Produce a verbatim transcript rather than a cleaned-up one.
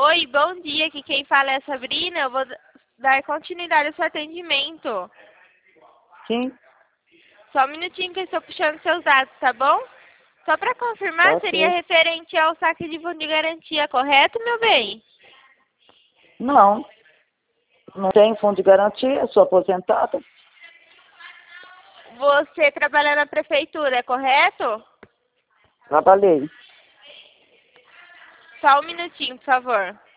Oi, bom dia. Aqui quem fala é a Sabrina. Eu vou dar continuidade ao seu atendimento. Sim, Só um minutinho que eu estou puxando seus dados, tá bom? Só para confirmar, tá seria certo. referente ao saque de fundo de garantia, correto, meu bem? Não, não tem fundo de garantia, sou aposentada. Você trabalha na prefeitura, é correto? Trabalhei. Só um minutinho, por favor.